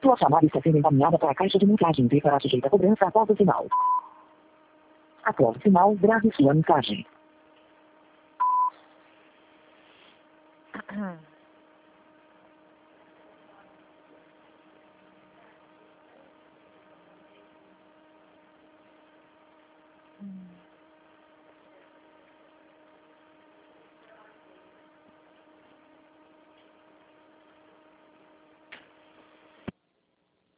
Sua chamada está sendo encaminhada para a caixa de mensagens e será sujeita a cobrança após o sinal. Após o sinal, grave sua mensagem.